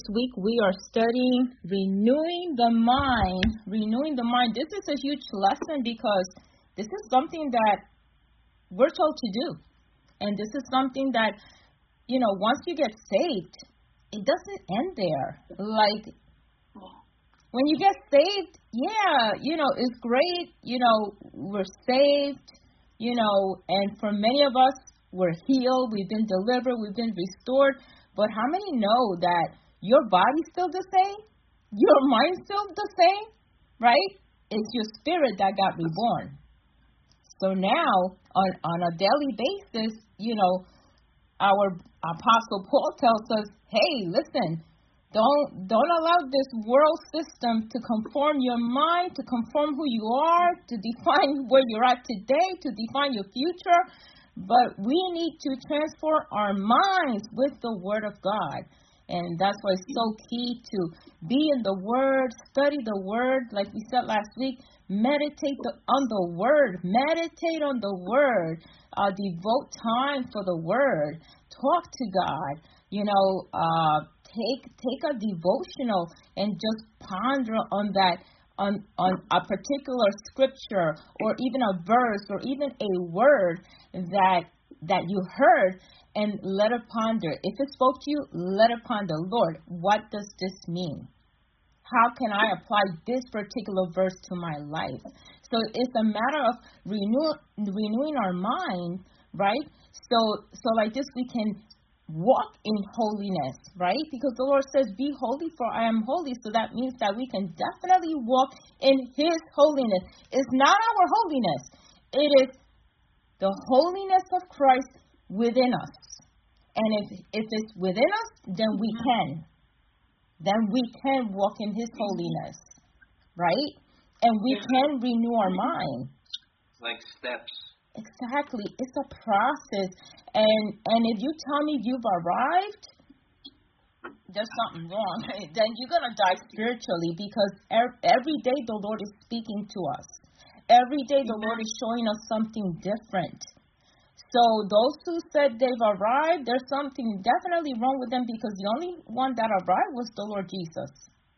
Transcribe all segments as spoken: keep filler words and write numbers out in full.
Week we are studying renewing the mind. Renewing the mind. This is a huge lesson because this is something that we're told to do. And this is something that, you know, once you get saved, it doesn't end there. Like, when you get saved, yeah, you know, it's great. You know, we're saved, you know, and for many of us, we're healed, we've been delivered, we've been restored. But how many know that your body's still the same? Your mind's still the same, right? It's your spirit that got reborn. So now, on, on a daily basis, you know, our Apostle Paul tells us, hey, listen, don't don't allow this world system to conform your mind, to conform who you are, to define where you're at today, to define your future. But we need to transform our minds with the Word of God. And that's why it's so key to be in the Word, study the Word, like we said last week, meditate the, on the Word, meditate on the Word, uh, devote time for the Word, talk to God, you know, uh, take take a devotional and just ponder on that, on, on a particular scripture or even a verse or even a word that that you heard, and let it ponder. If it spoke to you, let it ponder. Lord, what does this mean? How can I apply this particular verse to my life? So it's a matter of renew, renewing our mind, right? So, so like this, we can walk in holiness, right? Because the Lord says, be holy for I am holy. So that means that we can definitely walk in His holiness. It's not our holiness. It is the holiness of Christ within us. And if, if it's within us, then we can. Then we can walk in His holiness, right? And we can renew our mind. Like steps. Exactly. It's a process. And and if you tell me you've arrived, there's something wrong. Then you're going to die spiritually, because every day the Lord is speaking to us. Every day the Lord is showing us something different. So those who said they've arrived, there's something definitely wrong with them, because the only one that arrived was the Lord Jesus.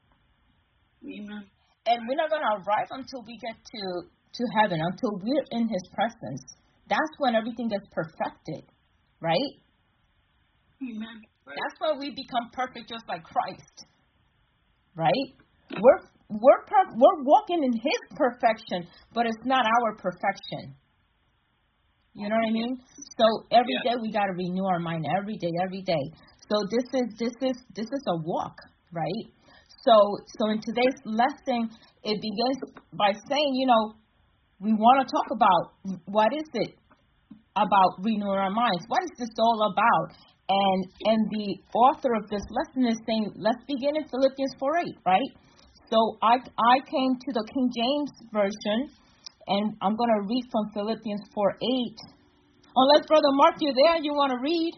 Amen. And we're not going to arrive until we get to, to heaven, until we're in His presence. That's when everything gets perfected, right? Amen. That's when we become perfect, just like Christ, right? We're we're per- we're walking in His perfection, but it's not our perfection. You know what I mean? So every Yeah. day we got to renew our mind. Every day, every day. So this is this is this is a walk, right? So so in today's lesson, it begins by saying, you know, we want to talk about what is it about renewing our minds? What is this all about? And and the author of this lesson is saying, let's begin in Philippians four eight, right? So I I came to the King James Version, and I'm going to read from Philippians four eight. Unless, Brother Mark, you're there, you want to read?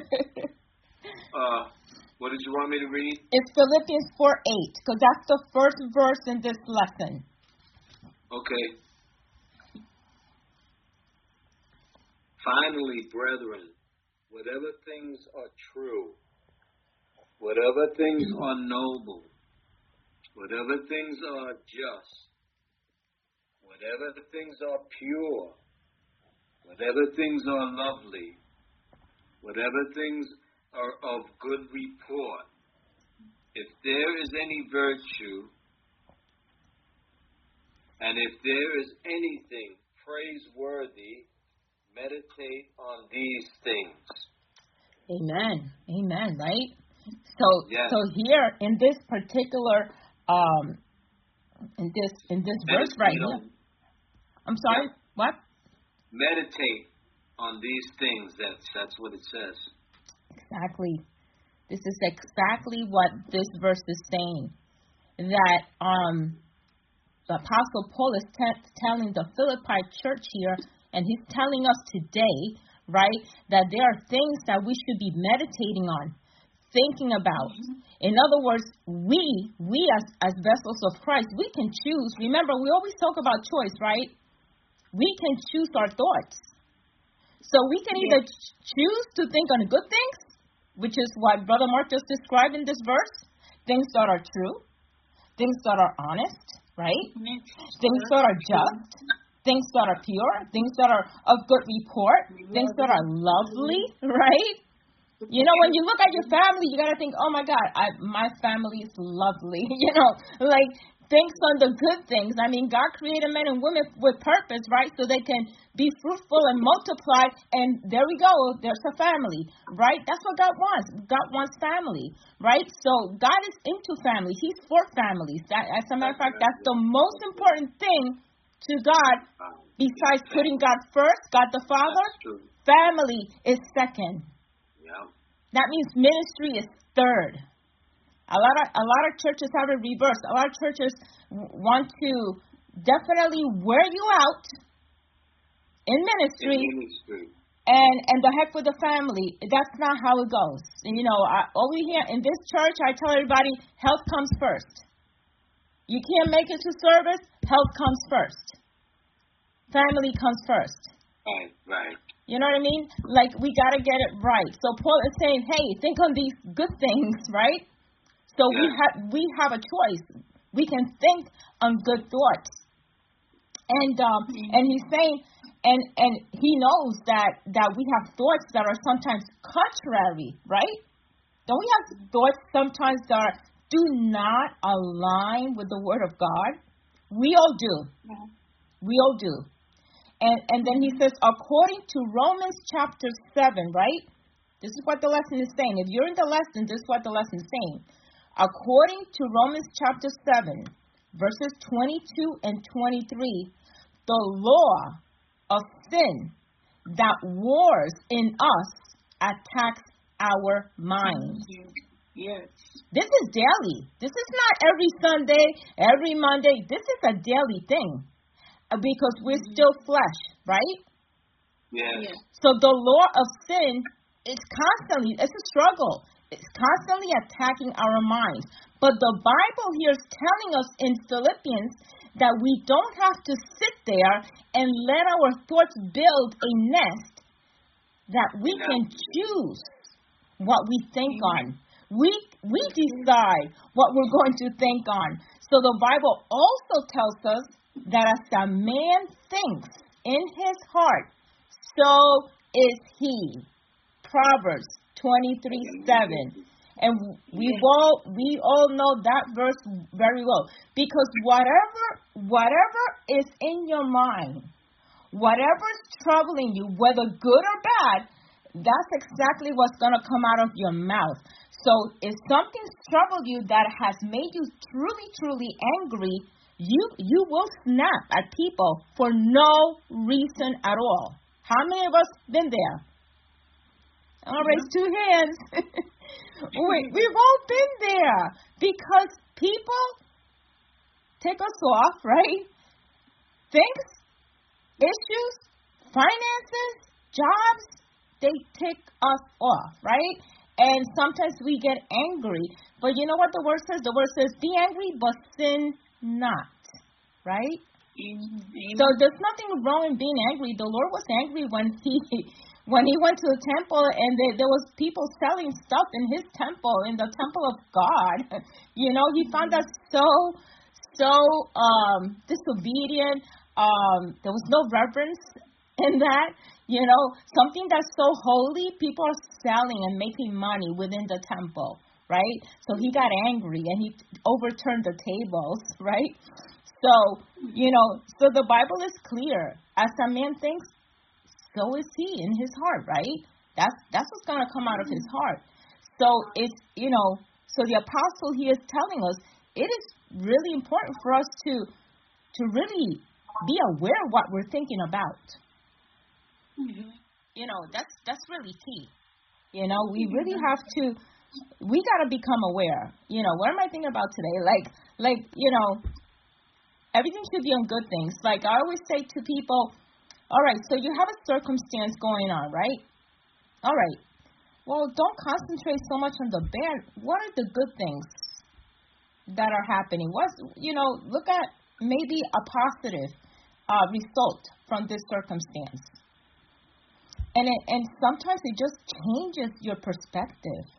uh, what did you want me to read? It's Philippians four eight, because that's the first verse in this lesson. Okay. Finally, brethren, whatever things are true, whatever things are noble, whatever things are just, whatever things are pure, whatever things are lovely, whatever things are of good report, if there is any virtue, and if there is anything praiseworthy, meditate on these things. Amen. Amen, right? So yes. so here in this particular um in this in this verse right here. I'm sorry, yeah. What? Meditate on these things. That's that's what it says. Exactly. This is exactly what this verse is saying. That um the Apostle Paul is t- telling the Philippi church here, and he's telling us today, right, that there are things that we should be meditating on, thinking about. Mm-hmm. In other words, we, we as, as vessels of Christ, we can choose. Remember, we always talk about choice, right? We can choose our thoughts. So we can yeah. either choose to think on good things, which is what Brother Mark just described in this verse, things that are true, things that are honest, right? Amen. Things that are just, things that are pure, things that are of good report, things that are lovely, right? You know, when you look at your family, you got to think, oh, my God, I, my family is lovely. You know, like, think on the good things. I mean, God created men and women with purpose, right, so they can be fruitful and multiply, and there we go. There's a family, right? That's what God wants. God wants family, right? So God is into family. He's for families. That, as a matter of fact, that's the most important thing to God besides putting God first, God the Father. Family is second. That means ministry is third. A lot of a lot of churches have it reversed. A lot of churches want to definitely wear you out in ministry, In ministry. and and the heck with the family. That's not how it goes. You know, I, over here in this church, I tell everybody, health comes first. You can't make it to service, health comes first. Family comes first. Right, right. You know what I mean? Like, we got to get it right. So Paul is saying, hey, think on these good things, right? So Yeah. we have we have a choice. We can think on good thoughts. And um, Mm-hmm. and he's saying, and and he knows that, that we have thoughts that are sometimes contrary, right? Don't we have thoughts sometimes that are, do not align with the Word of God? We all do. Yeah. We all do. And and then he says, according to Romans chapter seven, right? This is what the lesson is saying. If you're in the lesson, this is what the lesson is saying. According to Romans chapter seven, verses twenty-two and twenty-three, the law of sin that wars in us attacks our minds. Yes. This is daily. This is not every Sunday, every Monday. This is a daily thing. Because we're still flesh, right? Yes. Yes. So the law of sin is constantly, it's a struggle. It's constantly attacking our minds. But the Bible here is telling us in Philippians that we don't have to sit there and let our thoughts build a nest, that we can choose what we think on. We we decide what we're going to think on. So the Bible also tells us that as a man thinks in his heart, so is he. Proverbs twenty-three seven. And we all we all know that verse very well. Because whatever whatever is in your mind, whatever is troubling you, whether good or bad, that's exactly what's going to come out of your mouth. So if something's troubled you that has made you truly, truly angry, You you will snap at people for no reason at all. How many of us been there? I'll raise two hands. we, we've all been there because people take us off, right? Things, issues, finances, jobs, they take us off, right? And sometimes we get angry. But you know what the word says? The word says, be angry, but sin not, right? Amen. So there's nothing wrong in being angry. The Lord was angry when he when he went to the temple and there, there was people selling stuff in his temple, in the temple of God. You know, he found that so so um, disobedient. Um, there was no reverence in that. You know, something that's so holy, people are selling and making money within the temple. Right? So he got angry and he overturned the tables, right? So, you know, so the Bible is clear. As a man thinks, so is he in his heart, right? That's that's what's going to come out of his heart. So it's, you know, so the apostle here is telling us it is really important for us to to really be aware of what we're thinking about. Mm-hmm. You know, that's that's really key. You know, we really have to. We got to become aware. You know, what am I thinking about today? Like, like, you know, everything should be on good things. Like I always say to people, all right, so you have a circumstance going on, right? All right. Well, don't concentrate so much on the bad. What are the good things that are happening? What's, you know, look at maybe a positive uh, result from this circumstance. And it, and sometimes it just changes your perspective.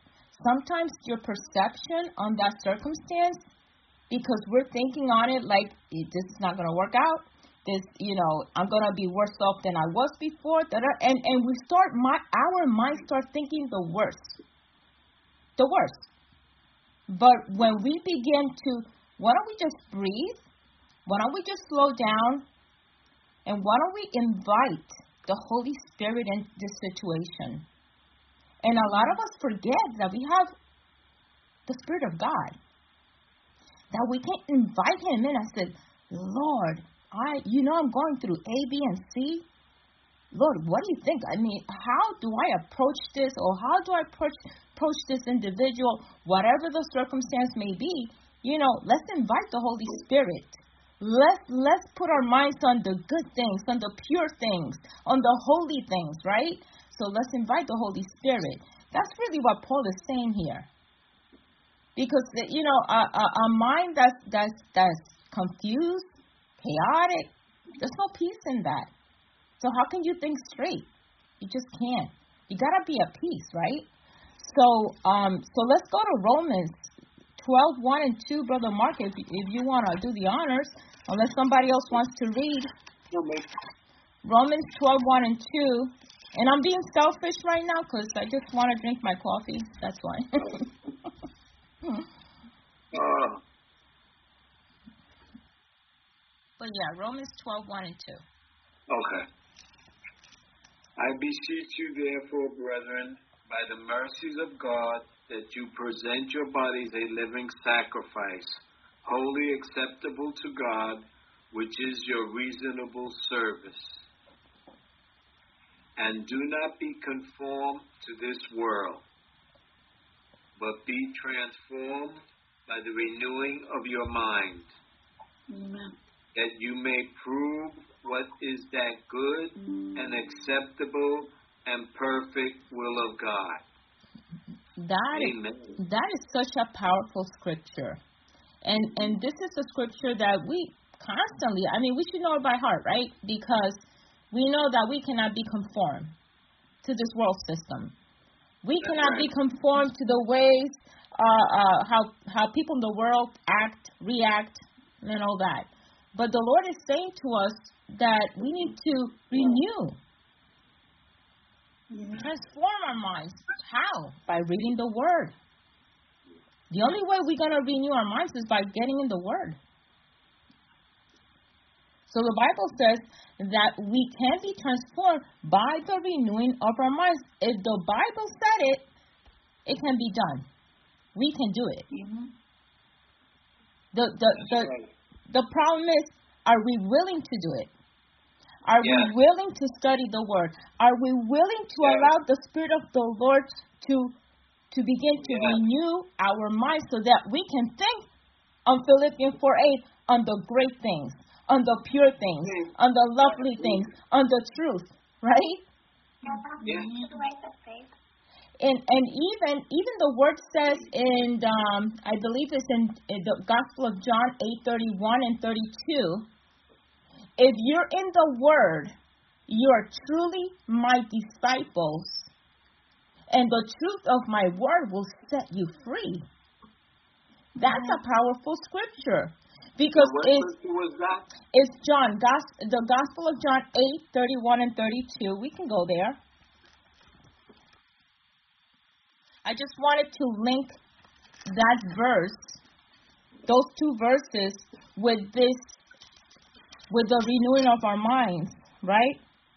sometimes your perception on that circumstance, because we're thinking on it like this is not going to work out. This, you know, I'm going to be worse off than I was before. And, and we start, my, our minds start thinking the worst. The worst. But when we begin to, why don't we just breathe? Why don't we just slow down? And why don't we invite the Holy Spirit in this situation? And a lot of us forget that we have the Spirit of God. That we can invite Him in. I said, Lord, I, you know, I'm going through A, B, and C. Lord, what do you think? I mean, how do I approach this, or how do I approach, approach this individual, whatever the circumstance may be? You know, let's invite the Holy Spirit. Let's, let's put our minds on the good things, on the pure things, on the holy things, right? So let's invite the Holy Spirit. That's really what Paul is saying here. Because, you know, a, a, a mind that's, that's, that's confused, chaotic, there's no peace in that. So how can you think straight? You just can't. You got to be at peace, right? So um, so let's go to Romans twelve, one and two, Brother Mark, if, if you want to do the honors, unless somebody else wants to read. Romans twelve, one and two. And I'm being selfish right now because I just want to drink my coffee. That's why. uh, but yeah, Romans twelve, one and two. Okay. I beseech you, therefore, brethren, by the mercies of God, that you present your bodies a living sacrifice, wholly acceptable to God, which is your reasonable service. And do not be conformed to this world, but be transformed by the renewing of your mind, Amen. that you may prove what is that good and acceptable and perfect will of God. That Amen. is, that is such a powerful scripture. And and this is a scripture that we constantly, I mean, we should know it by heart, right? Because we know that we cannot be conformed to this world system. We That's cannot right. be conformed to the ways, uh, uh, how, how people in the world act, react, and all that. But the Lord is saying to us that we need to renew, Yeah. transform our minds. How? By reading the Word. The only way we're going to renew our minds is by getting in the Word. So the Bible says that we can be transformed by the renewing of our minds. If the Bible said it, it can be done. We can do it. Mm-hmm. The the the, right. the problem is, are we willing to do it? Are Yes. we willing to study the Word? Are we willing to Yes. allow the Spirit of the Lord to to begin to Yes. renew our minds so that we can think on Philippians four eight on the great things, on the pure things, Mm. on the lovely things, on the truth, right? Yes. And and even even the Word says in um, I believe it's in, in the Gospel of John eight thirty one and thirty two. If you're in the Word, you are truly my disciples, and the truth of my Word will set you free. That's a powerful scripture because What it's scripture was that? it's John, Gos- the Gospel of John eight thirty one and thirty two. We can go there. I just wanted to link that verse, those two verses, with this, with the renewing of our minds, right?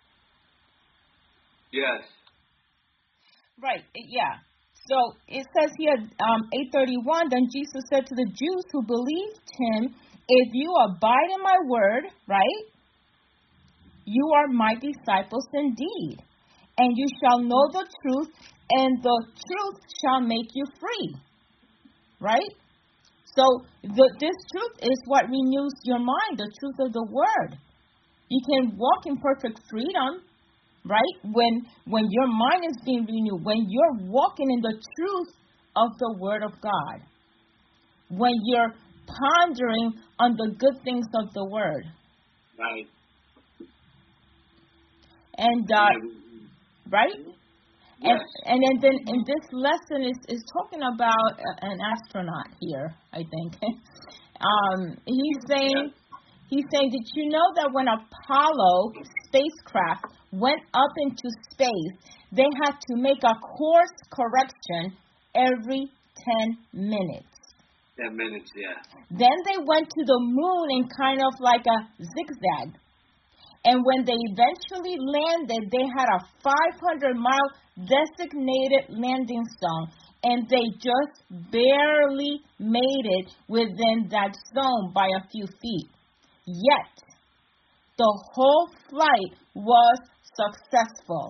Yes. Right, yeah. So it says here, um, eight thirty-one, then Jesus said to the Jews who believed him, if you abide in my word, right, you are my disciples indeed, and you shall know the truth, and the truth shall make you free, right? So the, this truth is what renews your mind, the truth of the word. You can walk in perfect freedom, right? When when your mind is being renewed, when you're walking in the truth of the word of God, when you're pondering on the good things of the word. Right. And, uh, right? And Yes. and then, then in this lesson is is talking about a- an astronaut here, I think. um, he's saying he's saying, did you know that when Apollo spacecraft went up into space, they had to make a course correction every ten minutes. Ten minutes, yeah. Then they went to the moon in kind of like a zigzag. And when they eventually landed, they had a five hundred mile designated landing zone. And they just barely made it within that zone by a few feet. Yet, the whole flight was successful.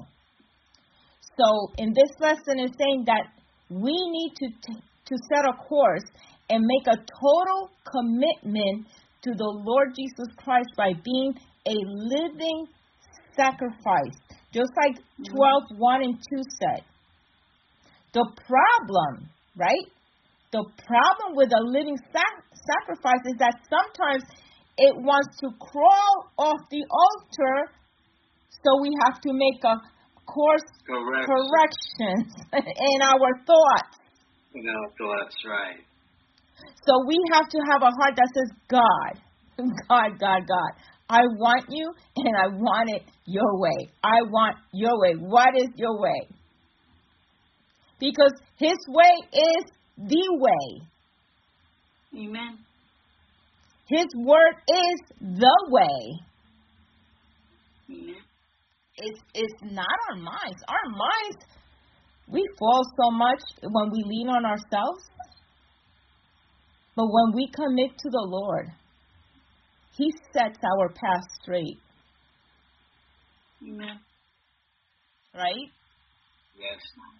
So, in this lesson, it's saying that we need to t- to set a course and make a total commitment to the Lord Jesus Christ by being a living sacrifice, just like twelve one and two said. The problem, right? The problem with a living sac- sacrifice is that sometimes it wants to crawl off the altar, so we have to make a course Correct. corrections in our thoughts. No, that's right. So we have to have a heart that says, God, God, God, God, I want you and I want it your way. I want your way. What is your way? Because his way is the way. Amen. His word is the way. Amen. It's, it's not our minds. Our minds, we fall so much when we lean on ourselves. But when we commit to the Lord, he sets our path straight. Amen. Right? Yes.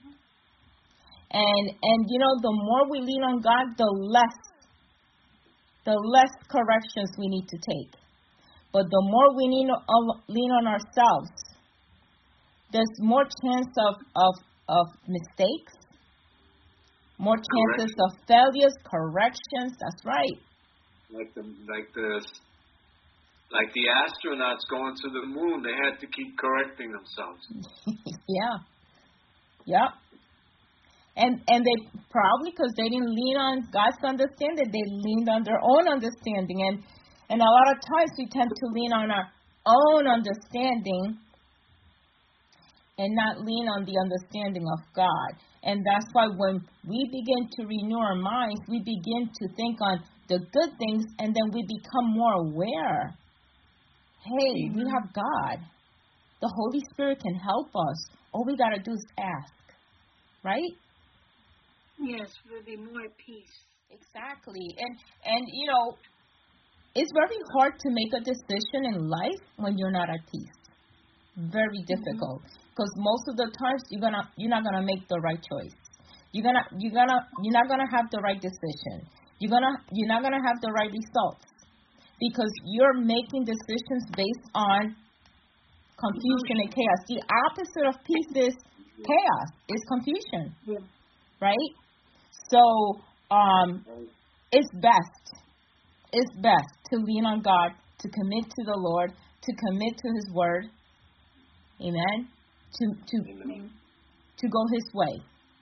And and you know, the more we lean on God, the less the less corrections we need to take. But the more we lean on, lean on ourselves, there's more chance of, of, of mistakes, more chances of failures, corrections. That's right. Like the like the like the astronauts going to the moon, they had to keep correcting themselves. Yeah. Yep. And and they probably, because they didn't lean on God's understanding, they leaned on their own understanding. And and a lot of times we tend to lean on our own understanding and not lean on the understanding of God. And that's why when we begin to renew our minds, we begin to think on the good things, and then we become more aware. Hey, we have God. The Holy Spirit can help us. All we got to do is ask. Right? Yes, we'll be more at peace. Exactly. And, and you know, it's very hard to make a decision in life when you're not at peace. Very difficult. Because mm-hmm. most of the times you're gonna you're not gonna make the right choice. You're gonna you're gonna you're not gonna have the right decision. You're gonna you're not gonna have the right results. Because you're making decisions based on confusion and chaos. The opposite of peace is chaos, is confusion. Yeah. Right? So um it's best. It's best to lean on God, to commit to the Lord, to commit to his word. Amen. To to Amen. to go his way.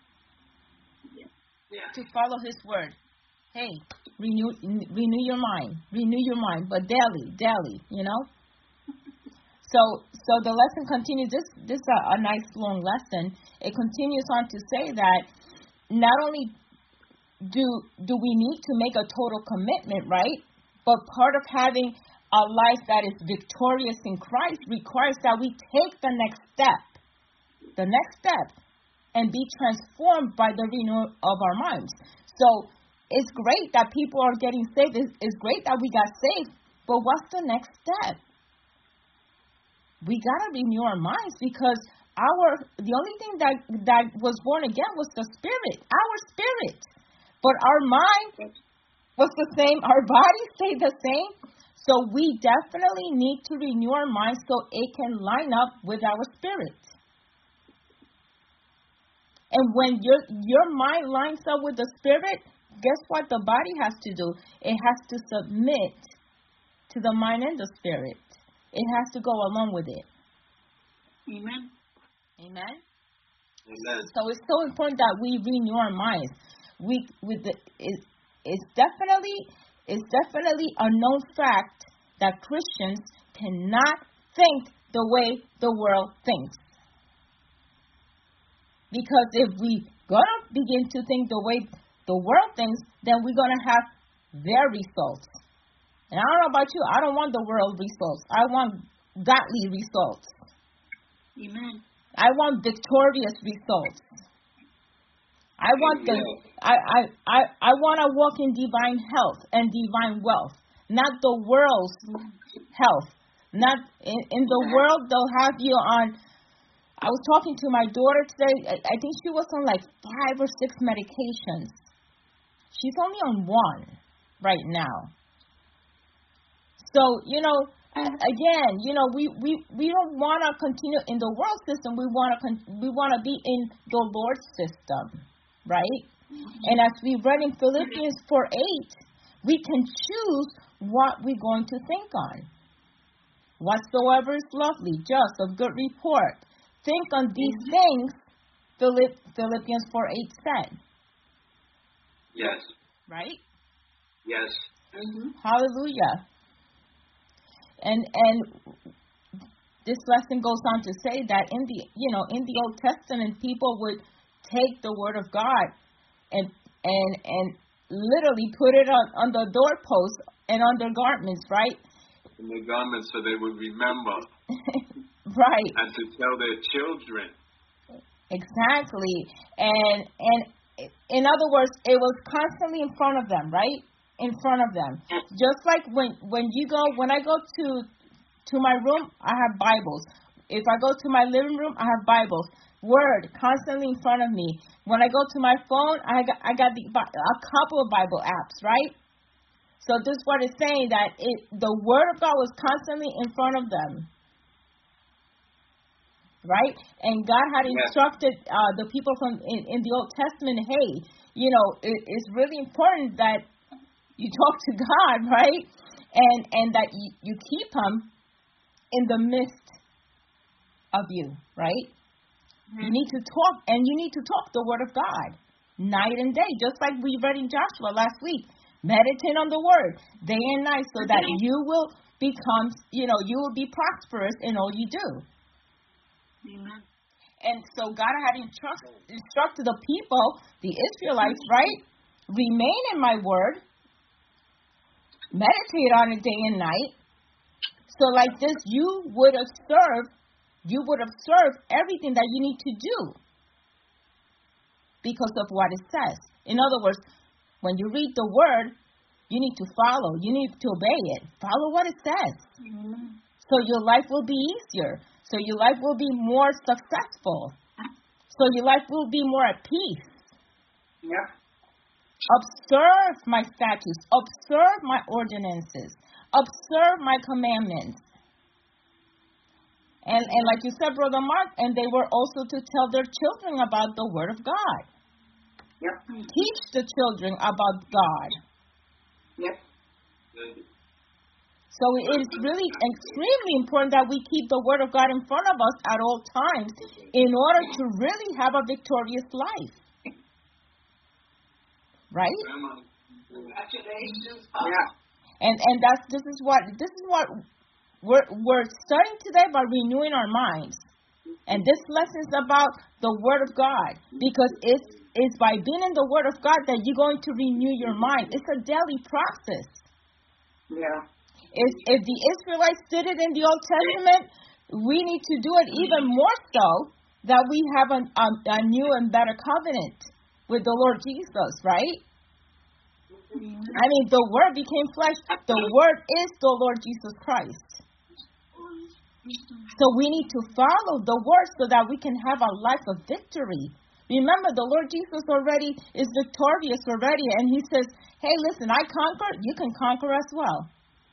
Yeah. To follow his word. Hey, renew renew your mind. Renew your mind, but daily, daily, you know? So so the lesson continues. This this is a, a nice long lesson. It continues on to say that not only do do we need to make a total commitment, right? But part of having a life that is victorious in Christ requires that we take the next step, the next step, and be transformed by the renewal of our minds. So it's great that people are getting saved. It's, it's great that we got saved, but what's the next step? We gotta renew our minds, because our the only thing that that was born again was the spirit, our spirit, but our mind was the same. Our body stayed the same. So we definitely need to renew our minds so it can line up with our spirit. And when your your mind lines up with the spirit, guess what the body has to do? It has to submit to the mind and the spirit. It has to go along with it. Amen. Amen. Amen. So it's so important that we renew our minds. We with the it, it's definitely it's definitely a known fact that Christians cannot think the way the world thinks. Because if we gonna begin to think the way the world thinks, then we're gonna have their results. And I don't know about you, I don't want the world results. I want godly results. Amen. I want victorious results. I want the I I I, I want to walk in divine health and divine wealth, not the world's health. Not in, in the world they'll have you on. I was talking to my daughter today. I, I think she was on like five or six medications. She's only on one right now. So, you know, again, you know, we, we, we don't want to continue in the world system. We want to con- we want to be in the Lord's system, right? And as we read in Philippians four eight, we can choose what we're going to think on. Whatsoever is lovely, just, of good report. Think on these things, Philipp, Philippians four eight said. Yes. Right? Yes. Mm-hmm. Hallelujah. And and this lesson goes on to say that in the you know in the Old Testament, people would take the word of God and and and literally put it on, on the doorpost and on their garments, right? In their garments, so they would remember. Right. And to tell their children. Exactly. And and in other words, it was constantly in front of them, right? In front of them. Just like when, when you go, when I go to to my room, I have Bibles. If I go to my living room, I have Bibles. Word constantly in front of me. When I go to my phone, I got I got the, a couple of Bible apps, right? So this is what it's saying, that it the Word of God was constantly in front of them. Right? And God had instructed uh, the people from in, in the Old Testament, hey, you know, it, it's really important that you talk to God, right? And and that you, you keep Him in the midst of you, right? Mm-hmm. You need to talk, and you need to talk the Word of God night and day, just like we read in Joshua last week. Meditate on the Word day and night so that you will become, you know, you will be prosperous in all you do. Amen. And so God had instruct, instructed the people, the Israelites, right? Remain in my word. Meditate on it day and night. So like this, you would observe, you would observe everything that you need to do because of what it says. In other words, when you read the word, you need to follow. You need to obey it. Follow what it says. Mm-hmm. So your life will be easier. So your life will be more successful. So your life will be more at peace. Yep. Observe my statutes. Observe my ordinances. Observe my commandments. And and like you said, Brother Mark, and they were also to tell their children about the Word of God. Yep. Teach the children about God. Yep. So it is really extremely important that we keep the Word of God in front of us at all times in order to really have a victorious life. Right? Congratulations. Yeah. And and that's this is what this is what we're we're studying today by renewing our minds. And this lesson is about the Word of God, because it's it's by being in the Word of God that you're going to renew your mind. It's a daily process. Yeah. If, if the Israelites did it in the Old Testament, we need to do it even more so that we have a, a, a new and better covenant with the Lord Jesus, right? I mean, the Word became flesh. The Word is the Lord Jesus Christ. So we need to follow the Word so that we can have a life of victory. Remember, the Lord Jesus already is victorious already, and He says, hey, listen, I conquered, you can conquer as well.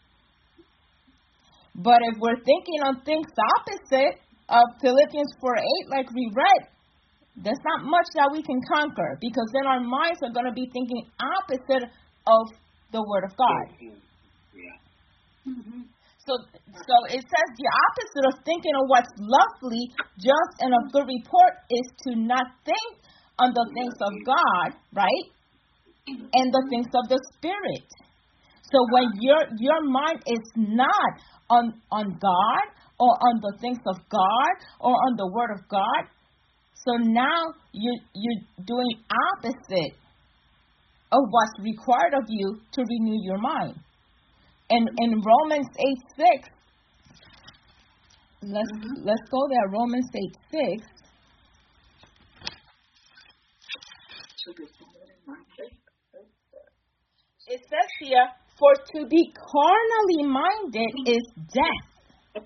But if we're thinking on things opposite of Philippians four eight, like we read, there's not much that we can conquer, because then our minds are going to be thinking opposite of the Word of God. Yeah. So So, so it says the opposite of thinking of what's lovely, just, and of good report is to not think on the things of God, right? And the things of the Spirit. So when your your mind is not on on God or on the things of God or on the Word of God, so now you you're doing opposite of what's required of you to renew your mind. And in Romans eight six, let's mm-hmm. let's go there. Romans eight six. It says here, for to be carnally minded is death,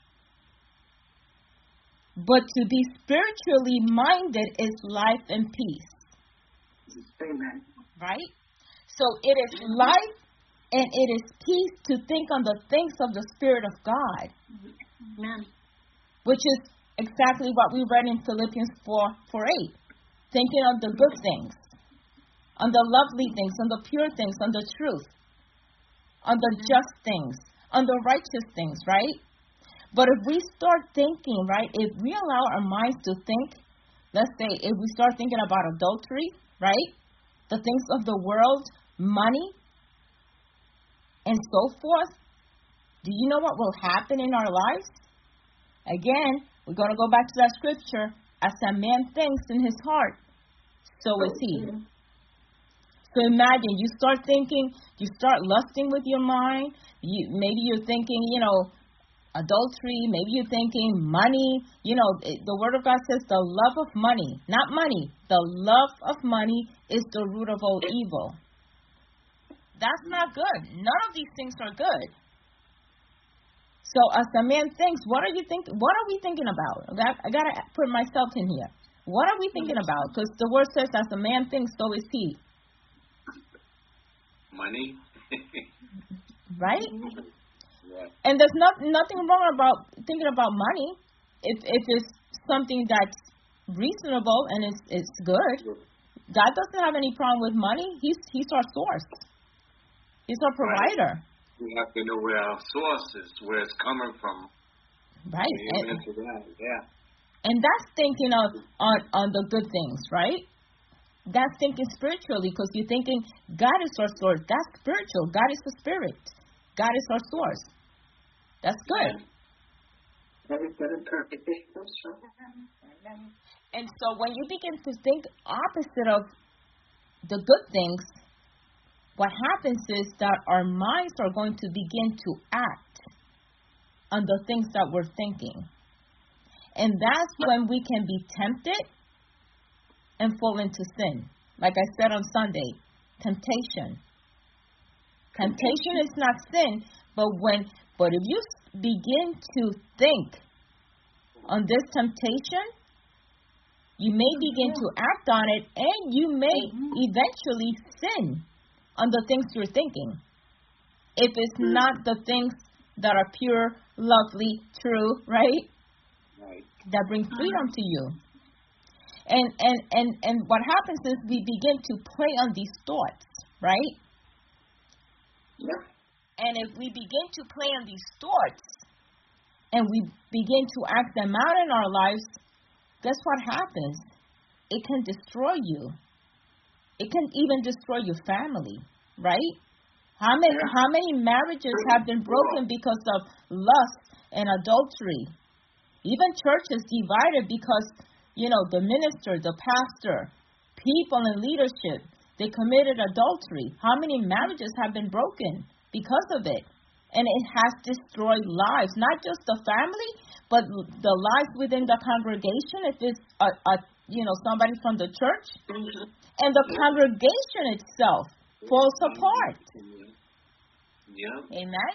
but to be spiritually minded is life and peace. Amen. Right? So it is life and it is peace to think on the things of the Spirit of God. Amen. Which is exactly what we read in Philippians four, four, eight. Thinking of the good things, on the lovely things, on the pure things, on the truth, on the just things, on the righteous things, right? But if we start thinking, right, if we allow our minds to think, let's say if we start thinking about adultery, right, the things of the world, money, and so forth, do you know what will happen in our lives? Again, we're going to go back to that scripture. As a man thinks in his heart, so is he. So imagine, you start thinking, you start lusting with your mind. You, maybe you're thinking, you know, adultery. Maybe you're thinking money. You know, it, the Word of God says the love of money, not money. The love of money is the root of all evil. That's not good. None of these things are good. So as a man thinks, what are you thinking? What are we thinking about? I got, I got to put myself in here. What are we thinking about? Because the word says, as a man thinks, so is he. Money. Right? Yeah. And there's not nothing wrong about thinking about money if if it's something that's reasonable and it's it's good. God doesn't have any problem with money. He's he's our source. He's our provider. Right. We have to know where our source is, where it's coming from. Right. Amen to that. Yeah. And that's thinking of on, on the good things, right? That's thinking spiritually, because you're thinking God is our source. That's spiritual. God is the Spirit. God is our source. That's good. That is good and perfect. And so when you begin to think opposite of the good things, what happens is that our minds are going to begin to act on the things that we're thinking. And that's when we can be tempted and fall into sin. Like I said on Sunday, temptation. Temptation is not sin, but when but if you begin to think on this temptation, you may begin to act on it, and you may eventually sin on the things you're thinking. If it's not the things that are pure, lovely, true, right? Right. That bring freedom to you. And, and, and, and what happens is we begin to play on these thoughts, right? Yeah. And if we begin to play on these thoughts and we begin to act them out in our lives, guess what happens? It can destroy you. It can even destroy your family, right? How many, how many marriages have been broken because of lust and adultery? Even churches divided because, you know, the minister, the pastor, people in leadership, they committed adultery. How many marriages have been broken because of it? And it has destroyed lives, not just the family, but the lives within the congregation, if it's, a, a you know, somebody from the church. And the congregation itself falls apart. Yeah. Amen?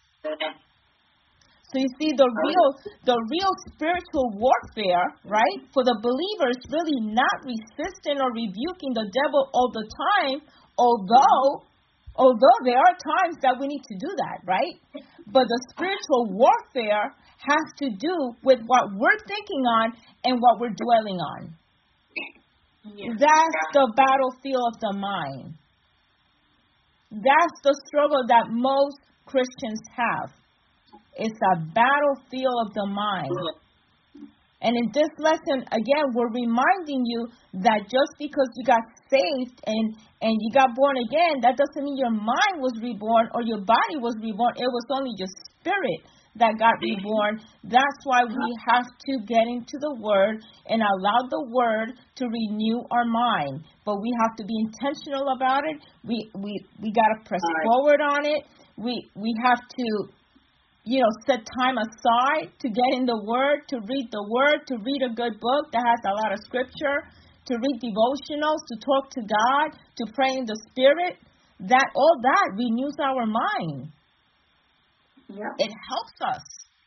So you see, the real the real spiritual warfare, right, for the believer is really not resisting or rebuking the devil all the time, although although there are times that we need to do that, right? But the spiritual warfare has to do with what we're thinking on and what we're dwelling on. Yes. That's the battlefield of the mind. That's the struggle that most Christians have. It's a battlefield of the mind. And in this lesson, again, we're reminding you that just because you got saved and, and you got born again, that doesn't mean your mind was reborn or your body was reborn. It was only your spirit that got reborn. That's why we have to get into the Word and allow the Word to renew our mind. But we have to be intentional about it. We we, we got to press forward on it. We we have to, you know, set time aside to get in the Word, to read the Word, to read a good book that has a lot of scripture, to read devotionals, to talk to God, to pray in the Spirit. That all that renews our mind. Yeah. It helps us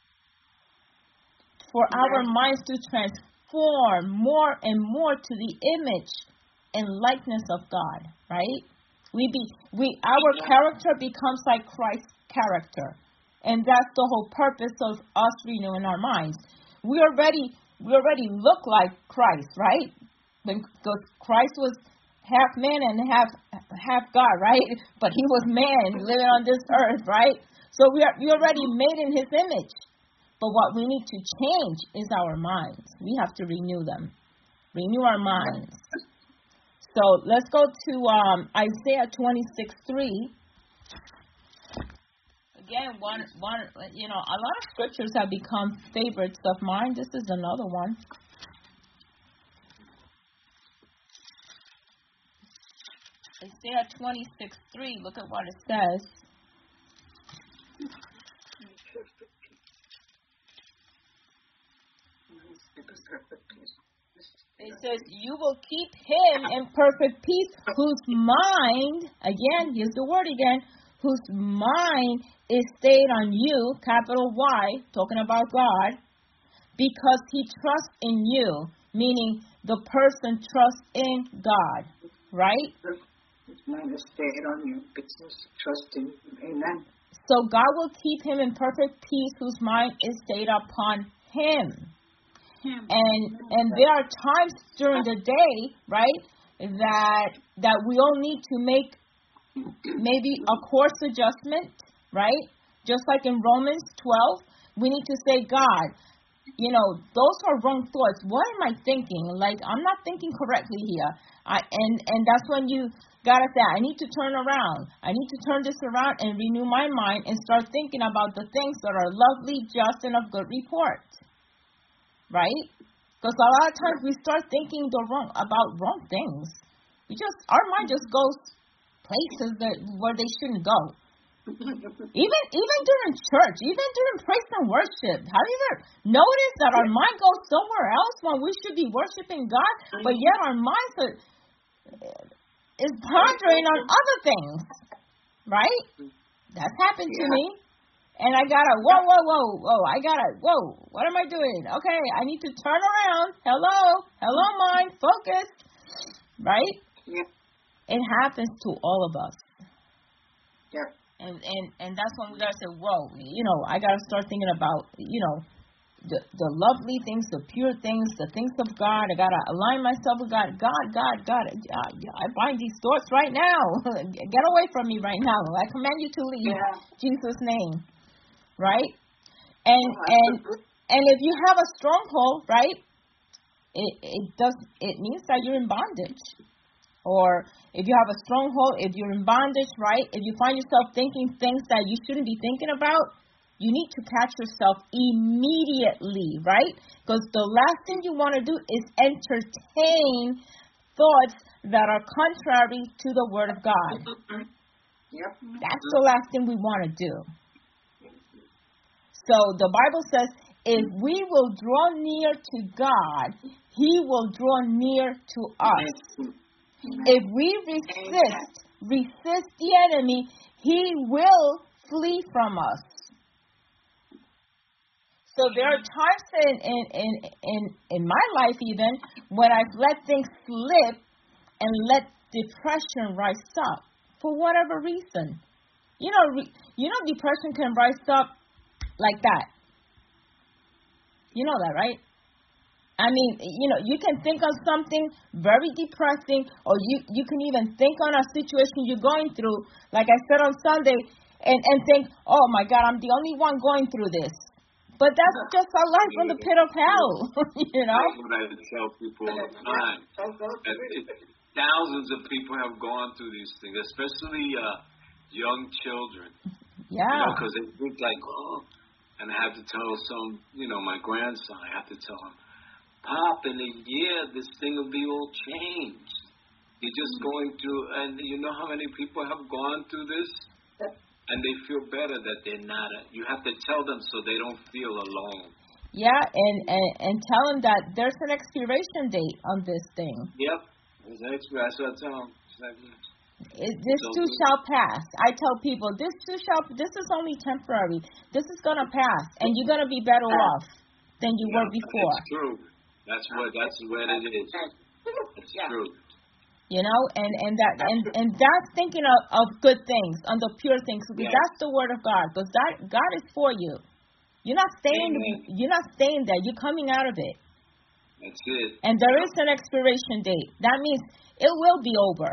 for our minds to transform more and more to the image and likeness of God, right? We be we our character becomes like Christ's character. And that's the whole purpose of us renewing our minds. We already we already look like Christ, right? Because Christ was half man and half half God, right? But he was man living on this earth, right? So we are we already made in his image. But what we need to change is our minds. We have to renew them. Renew our minds. So let's go to um, Isaiah twenty-six three. Again, one, one, you know, a lot of scriptures have become favorites of mine. This is another one. Isaiah twenty-six three, look at what it says. It says, you will keep him in perfect peace, whose mind, again, here's the word again, whose mind is stayed on you, capital Y, talking about God, because he trusts in you, meaning the person trusts in God, right? His mind is stayed on you, because trusting. Amen. So God will keep him in perfect peace, whose mind is stayed upon him. And and there are times during the day, right, that that we all need to make maybe a course adjustment, right? Just like in Romans twelve, we need to say, God, you know, those are wrong thoughts. What am I thinking? Like, I'm not thinking correctly here. I, and, and that's when you got to say, I need to turn around. I need to turn this around and renew my mind and start thinking about the things that are lovely, just, and of good report. Right? Because a lot of times we start thinking the wrong about wrong things. We just our mind just goes places that where they shouldn't go. Even even during church, even during praise and worship, have you ever noticed that our mind goes somewhere else when we should be worshiping God, but yet our minds are, is pondering on other things, right? That's happened to me. And I gotta, whoa, whoa, whoa, whoa, I gotta, whoa, what am I doing? Okay, I need to turn around. Hello, hello, mind, focus, right? Yeah. It happens to all of us. Yeah. And, and, and that's when we gotta say, whoa, you know, I gotta start thinking about, you know, the, the lovely things, the pure things, the things of God. I gotta align myself with God. God, God, God, I, I bind these thoughts right now. Get away from me right now. I command you to leave. Yeah. In Jesus' name. Right? And and and if you have a stronghold, right, it it does it means that you're in bondage. Or if you have a stronghold, if you're in bondage, right, if you find yourself thinking things that you shouldn't be thinking about, you need to catch yourself immediately, right? Because the last thing you want to do is entertain thoughts that are contrary to the Word of God. Yep. That's the last thing we want to do. So the Bible says, if we will draw near to God, he will draw near to us. If we resist, resist the enemy, he will flee from us. So there are times in, in, in, in, in my life even when I've let things slip and let depression rise up for whatever reason. You know, re, you know, depression can rise up like that. You know that, right? I mean, you know, you can think of something very depressing, or you, you can even think on a situation you're going through. Like I said on Sunday, and, and think, oh my God, I'm the only one going through this. But that's just a life from the pit of hell, you know? That's what I tell people all the time. That it, thousands of people have gone through these things, especially uh, young children. Yeah. You know, because they think like, oh, and I have to tell some, you know, my grandson, I have to tell him, Pop, in a year, this thing will be all changed. You're just going through, and you know how many people have gone through this? And they feel better that they're not. A, you have to tell them so they don't feel alone. Yeah, and, and, and tell them that there's an expiration date on this thing. Yep. There's an expiration. That's what I tell them. It, this so too good. Shall pass. I tell people, this too shall, this is only temporary. This is going to pass, and you're going to be better off than you yeah, were before. That's true. That's what, that's what it is. It's yeah. true. You know, and, and that and, and that's thinking of, of good things, on the pure things, because yes. that's the word of God. Because that God is for you. You're not staying. Amen. You're not staying there. You're coming out of it. That's it. And there is an expiration date. That means it will be over.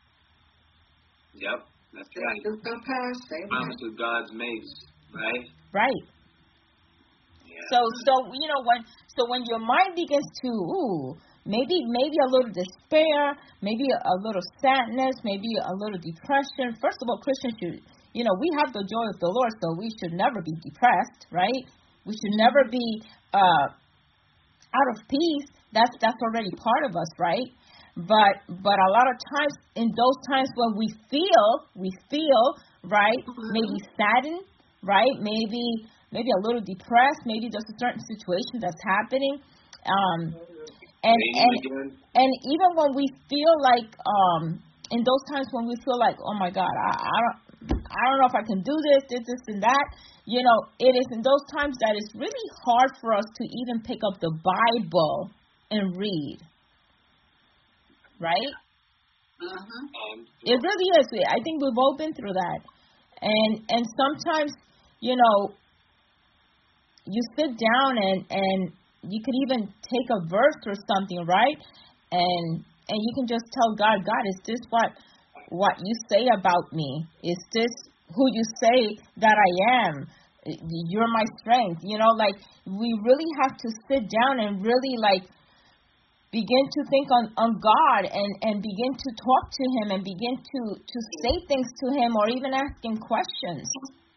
Yep, that's right. Promise of God's made, right? Right. Yeah. So, so you know when so when your mind begins to ooh. Maybe maybe a little despair, maybe a little sadness, maybe a little depression. First of all, Christians should, you know, we have the joy of the Lord, so we should never be depressed, right? We should never be uh, out of peace. That's that's already part of us, right? But but a lot of times, in those times when we feel, we feel, right, maybe saddened, right, maybe maybe a little depressed, maybe there's a certain situation that's happening. Um, And and, and even when we feel like, um, in those times when we feel like, oh my God, I, I don't, I don't know if I can do this, this, this, and that. You know, it is in those times that it's really hard for us to even pick up the Bible and read, right? Uh-huh. It really is. I think we've all been through that, and and sometimes, you know, you sit down and and. You could even take a verse or something, right? And and you can just tell God, God, is this what what you say about me? Is this who you say that I am? You're my strength. You know, like we really have to sit down and really like begin to think on, on God and, and begin to talk to him and begin to, to say things to him or even ask him questions.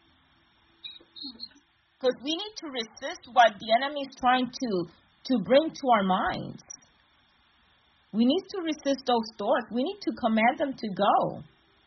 Because we need to resist what the enemy is trying to, to bring to our minds. We need to resist those thoughts. We need to command them to go.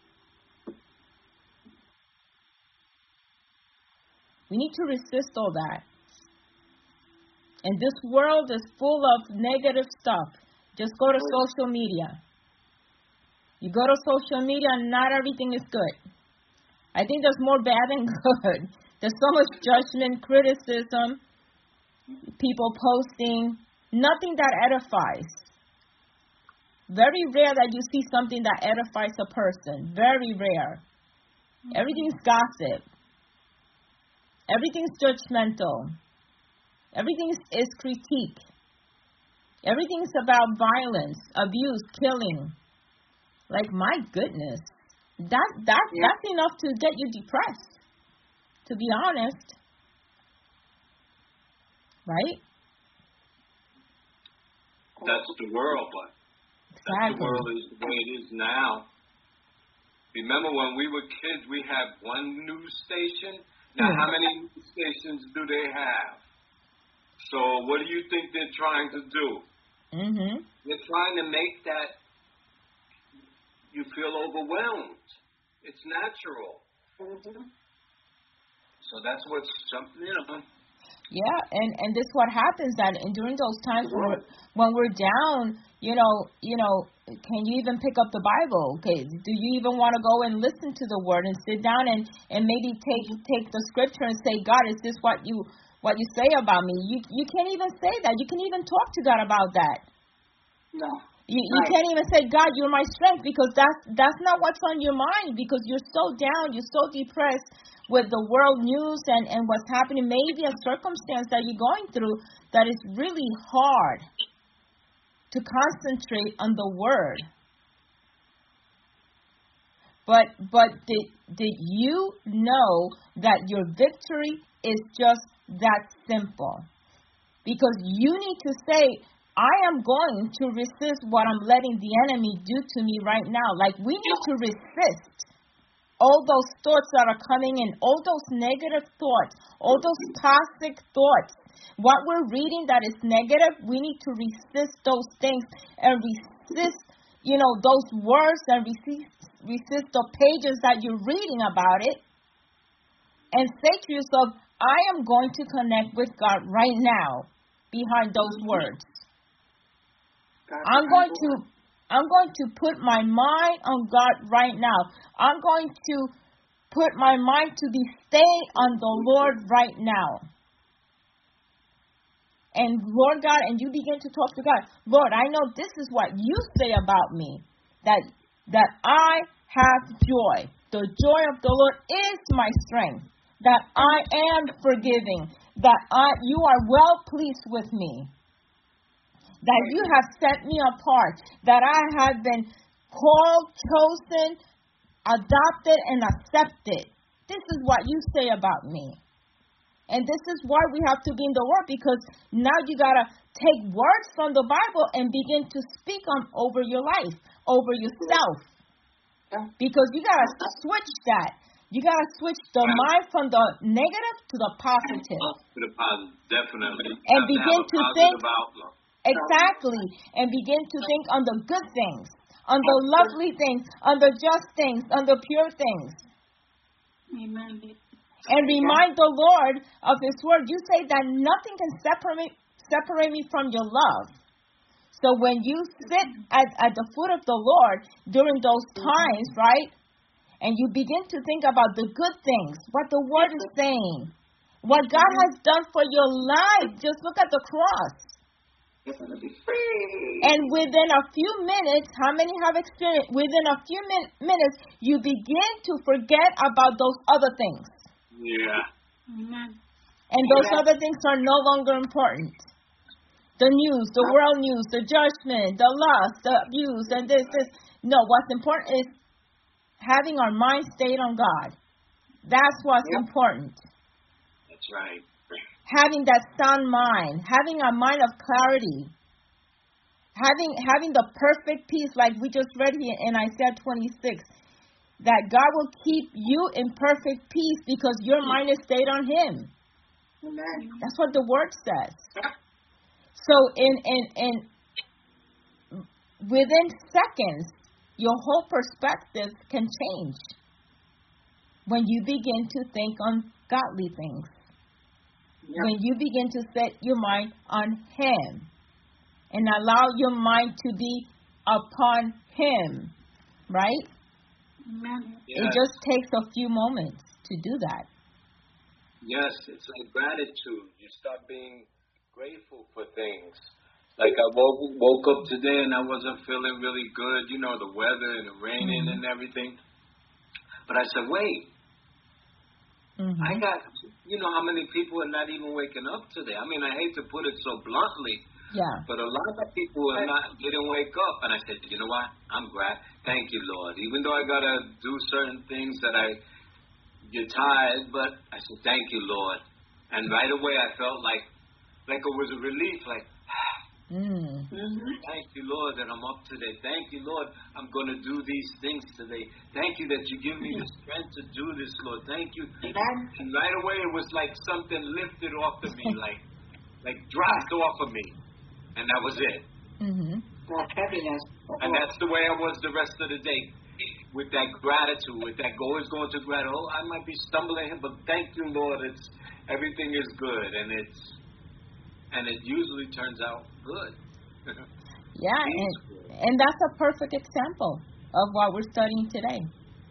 We need to resist all that. And this world is full of negative stuff. Just go to social media. You go to social media and not everything is good. I think there's more bad than good. There's so much judgment, criticism, people posting, nothing that edifies. Very rare that you see something that edifies a person. Very rare. Everything's gossip. Everything's judgmental. Everything is critique. Everything's about violence, abuse, killing. Like, my goodness. That that Yeah. That's enough to get you depressed, to be honest. Right? That's the world, but Exactly. that's the world is the way it is now. Remember when we were kids, we had one news station? Now, Yeah. how many news stations do they have? So what do you think they're trying to do? Mm-hmm. They're trying to make that you feel overwhelmed. It's natural. Mm-hmm. So that's what's something, you know. Yeah, and, and this is what happens that and during those times when we're, when we're down, you know, you know, can you even pick up the Bible? Okay, do you even want to go and listen to the Word and sit down and, and maybe take take the Scripture and say, God, is this what you what you say about me? You you can't even say that. You can even talk to God about that. No. You you Right. can't even say, God, you're my strength, because that's that's not what's on your mind, because you're so down, you're so depressed with the world news and, and what's happening, maybe a circumstance that you're going through that is really hard to concentrate on the Word. But but did did you know that your victory is just that simple? Because you need to say, I am going to resist what I'm letting the enemy do to me right now. Like, we need to resist all those thoughts that are coming in, all those negative thoughts, all those toxic thoughts. What we're reading that is negative, we need to resist those things and resist, you know, those words and resist, resist the pages that you're reading about it. And say to yourself, I am going to connect with God right now behind those words. I'm going to I'm going to put my mind on God right now. I'm going to put my mind to be stayed on the Lord right now. And Lord God, and you begin to talk to God. Lord, I know this is what you say about me. That that I have joy. The joy of the Lord is my strength. That I am forgiving. That I you are well pleased with me. That you have set me apart. That I have been called, chosen, adopted, and accepted. This is what you say about me. And this is why we have to be in the Word, because now you got to take words from the Bible and begin to speak on over your life, over yourself. Because you got to switch that. You got to switch the mind from the negative to the positive. To the positive, definitely. And begin to, to think. Outlook. Exactly. And begin to think on the good things, on the lovely things, on the just things, on the pure things. Amen. And remind the Lord of His word. You say that nothing can separate separate me from your love. So when you sit at, at the foot of the Lord during those times, right, and you begin to think about the good things, what the word is saying, what God has done for your life, just look at the cross. And within a few minutes, how many have experienced, within a few min- minutes, you begin to forget about those other things. Yeah. And those yeah. other things are no longer important. The news, the world news, the judgment, the lust, the abuse, and this, this. No, what's important is having our mind stayed on God. That's what's yep. important. That's right. Having that sound mind, having a mind of clarity, having having the perfect peace, like we just read here in Isaiah twenty-six. That God will keep you in perfect peace because your mind is stayed on Him. Amen. That's what the word says. So in, in, in within seconds, your whole perspective can change when you begin to think on godly things. Yeah. When you begin to set your mind on Him and allow your mind to be upon Him, right? Yes. It just takes a few moments to do that. Yes, it's like gratitude. You start being grateful for things. Like I woke, woke up today and I wasn't feeling really good, you know, the weather and the raining mm-hmm. and everything. But I said, wait, mm-hmm. I got, you know how many people are not even waking up today? I mean, I hate to put it so bluntly. Yeah. But a lot of people are not didn't wake up, and I said, you know what? I'm glad. Thank you, Lord. Even though I gotta do certain things that I get tired, but I said, thank you, Lord. And right away, I felt like like it was a relief. Like, mm. thank you, Lord, that I'm up today. Thank you, Lord, I'm gonna do these things today. Thank you that you give me the strength to do this, Lord. Thank you. And right away, it was like something lifted off of me, like like dropped off of me. And that was it. Mm-hmm. That heaviness. And that's the way I was the rest of the day. With that gratitude, with that always going to gratitude. Oh, I might be stumbling, but thank you, Lord. It's everything is good, and it's and it usually turns out good. Yeah, and, and that's a perfect example of what we're studying today.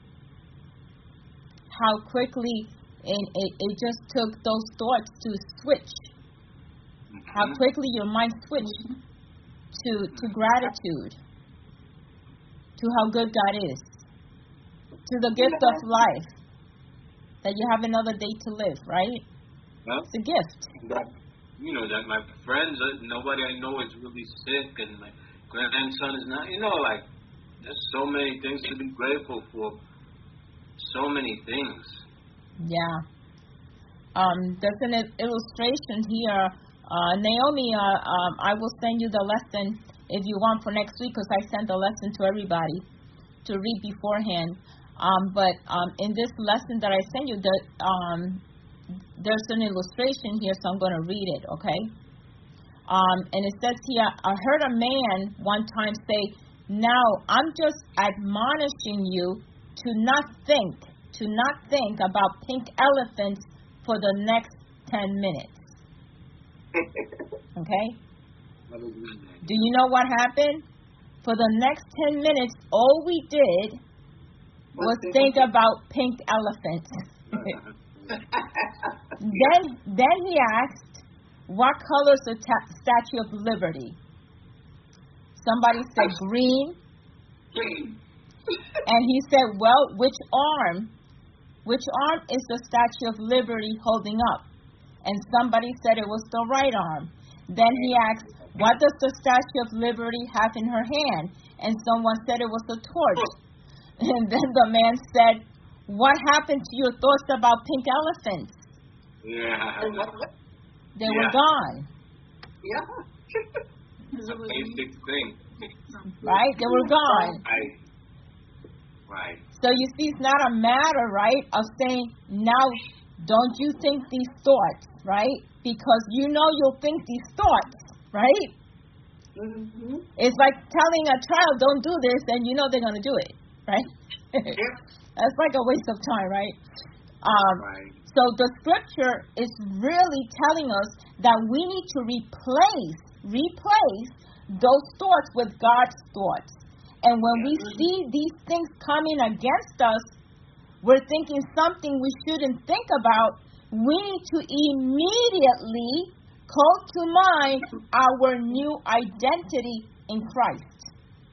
How quickly and it, it just took those thoughts to switch. How quickly your mind switched to, to gratitude, to how good God is, to the gift of life, that you have another day to live, right? Well, it's a gift. That, you know, that my friends, uh, nobody I know is really sick, and my grandson is not, you know, like, there's so many things to be grateful for. so many things. Yeah. Um, there's an il- illustration here. Uh, Naomi, uh, um, I will send you the lesson if you want for next week, because I sent the lesson to everybody to read beforehand. Um, but um, in this lesson that I sent you, the, um, there's an illustration here, so I'm going to read it, okay? Um, and it says here, I heard a man one time say, now I'm just admonishing you to not think, to not think about pink elephants for the next ten minutes. Okay? Do you know what happened? For the next ten minutes, all we did was think about pink elephants. then, then he asked, what color is the ta- Statue of Liberty? Somebody said green. Green. And he said, well, which arm? Which arm is the Statue of Liberty holding up? And somebody said it was the right arm. Then he asked, what does the Statue of Liberty have in her hand? And someone said it was a torch. And then the man said, what happened to your thoughts about pink elephants? Yeah. They yeah. were gone. Yeah. It's a basic thing. Right? They were gone. Right. Right. So you see, it's not a matter, right, of saying, now, don't you think these thoughts, right? Because you know you'll think these thoughts, right? Mm-hmm. It's like telling a child, don't do this, and you know they're going to do it, right? Yeah. That's like a waste of time, right? Um, Right. So the scripture is really telling us that we need to replace, replace those thoughts with God's thoughts. And when we see these things coming against us, we're thinking something we shouldn't think about. We need to immediately call to mind our new identity in Christ.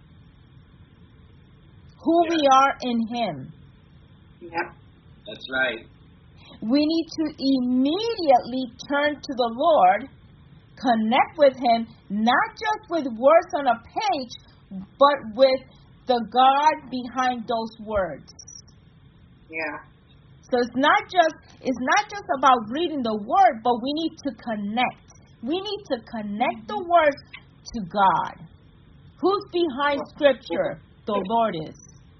Who Yeah. we are in Him. Yeah. That's right. We need to immediately turn to the Lord, connect with Him, not just with words on a page, but with the God behind those words. Yeah. So it's not just it's not just about reading the word, but we need to connect. We need to connect the words to God. Who's behind Scripture? The Lord is.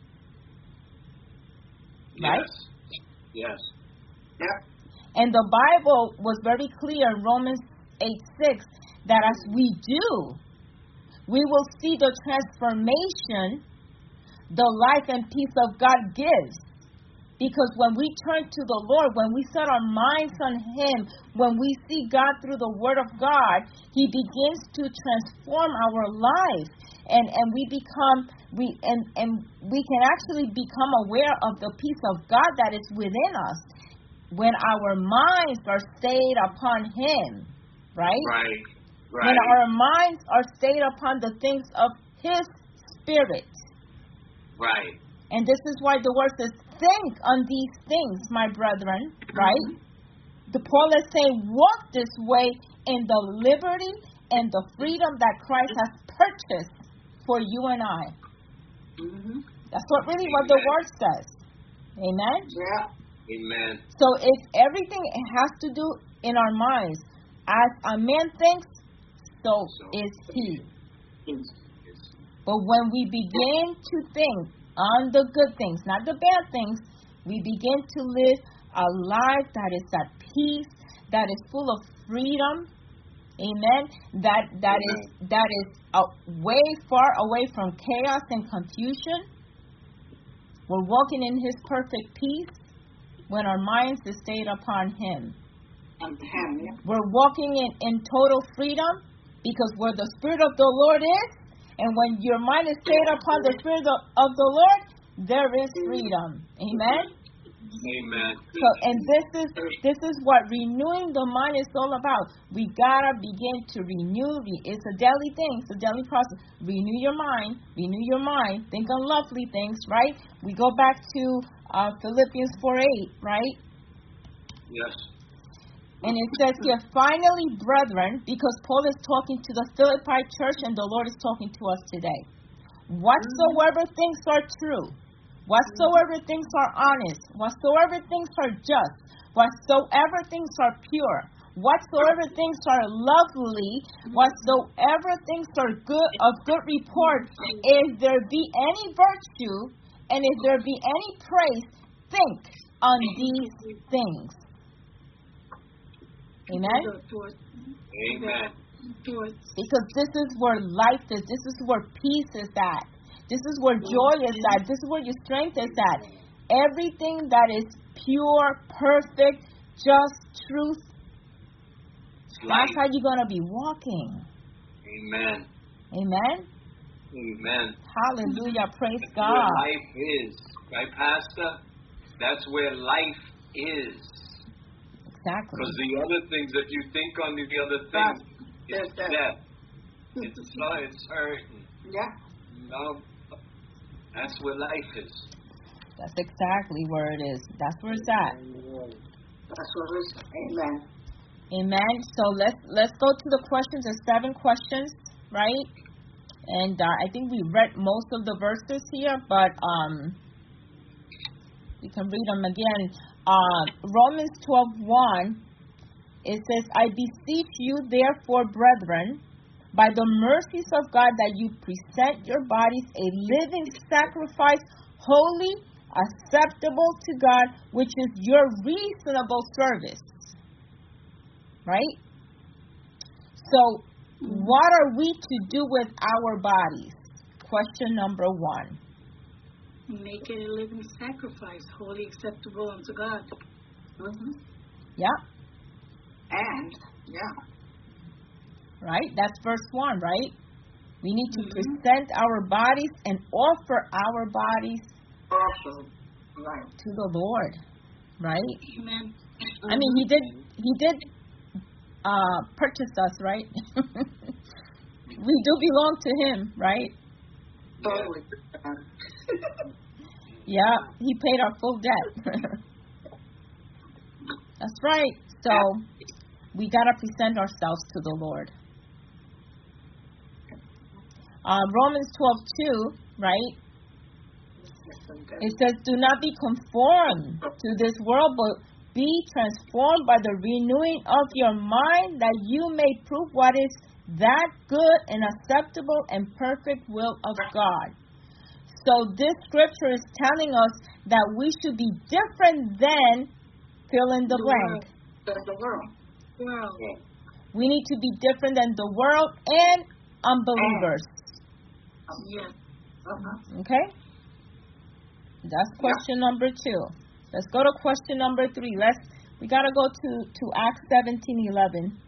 Right? Yes. Yes. Yeah. And the Bible was very clear in Romans eight six that as we do, we will see the transformation the life and peace of God gives. Because when we turn to the Lord, when we set our minds on Him, when we see God through the Word of God, He begins to transform our life. And, and we become we and, and we can actually become aware of the peace of God that is within us when our minds are stayed upon Him, right? Right. Right. When our minds are stayed upon the things of His Spirit. Right. And this is why the word says, think on these things, my brethren, right? Mm-hmm. The Paul is saying, walk this way in the liberty and the freedom that Christ has purchased for you and I. Mm-hmm. That's what really what the word says. Amen? Yeah. Amen. So it's everything it has to do in our minds. As a man thinks, so, so is he. Yes. But when we begin to think on the good things, not the bad things, we begin to live a life that is at peace, that is full of freedom. Amen. That that Amen. is that is uh, way far away from chaos and confusion. We're walking in His perfect peace when our minds are stayed upon Him. On Him, yeah. We're walking in, in total freedom because where the Spirit of the Lord is, and when your mind is stayed upon the Spirit of, of the Lord, there is freedom. Amen? Amen. So, and this is this is what renewing the mind is all about. We gotta begin to renew. It's a daily thing. It's a daily process. Renew your mind. Renew your mind. Think on lovely things, right? We go back to uh, Philippians four eight, right? Yes. And it says here, finally, brethren, because Paul is talking to the Philippi church and the Lord is talking to us today. Whatsoever things are true, Whatsoever things are honest, whatsoever things are just, whatsoever things are pure, whatsoever things are lovely, whatsoever things are good of good report, if there be any virtue, and if there be any praise, think on these things. Amen? Amen. Because this is where life is. This is where peace is at. This is where joy is at. This is where your strength is at. Everything that is pure, perfect, just, truth, that's how you're going to be walking. Amen. Amen? Amen. Hallelujah. Praise That's God. where life is. Right, Pastor? That's where life is. Exactly. Because the other things that you think on the other things, it's death. death. It's slow, it's hurting. Yeah. No, that's where life is. That's exactly where it is. That's where it's at. That's what it is. Amen. Amen. So let's let's go to the questions. There's seven questions, right? And uh, I think we read most of the verses here, but um, we can read them again. Uh, Romans twelve one, it says, I beseech you, therefore, brethren, by the mercies of God, that you present your bodies a living sacrifice, holy, acceptable to God, which is your reasonable service. Right? So, what are we to do with our bodies? Question number one. Make it a living sacrifice, wholly acceptable unto God. Mm-hmm. Yeah. And, yeah. Right? That's verse one, right? We need to Mm-hmm. present our bodies and offer our bodies Also, right. to the Lord. Right? Amen. I mean, he did, he did uh, purchase us, right? We do belong to him, right? Totally. Yeah, he paid our full debt. That's right. So we got to present ourselves to the Lord. Uh, Romans twelve two, right? It says, do not be conformed to this world, but be transformed by the renewing of your mind, that you may prove what is that good and acceptable and perfect will of God. So this scripture is telling us that we should be different than fill in the blank. The world. World. We need to be different than the world and unbelievers. Yes. Uh-huh. Okay? That's question number two. Let's go to question number three. Let's we gotta go to, to Acts seventeen eleven.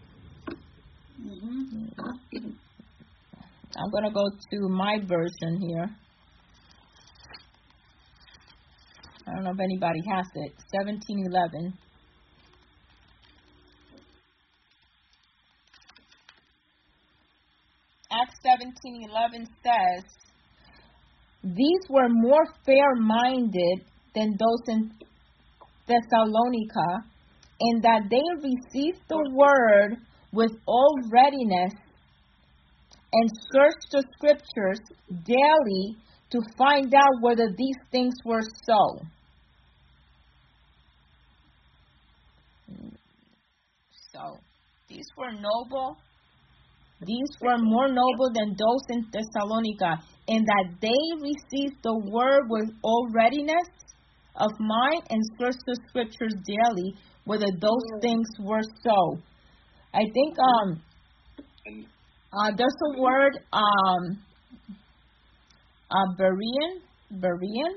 Mm-hmm. I'm gonna go to my version here. I don't know if anybody has it. seventeen eleven. Acts seventeen eleven says, these were more fair-minded than those in Thessalonica, in that they received the word with all readiness and searched the scriptures daily to find out whether these things were so. So, these were noble. These were more noble than those in Thessalonica, in that they received the word with all readiness of mind and searched the scriptures daily whether those things were so. I think um uh, there's a word um a Berean Berean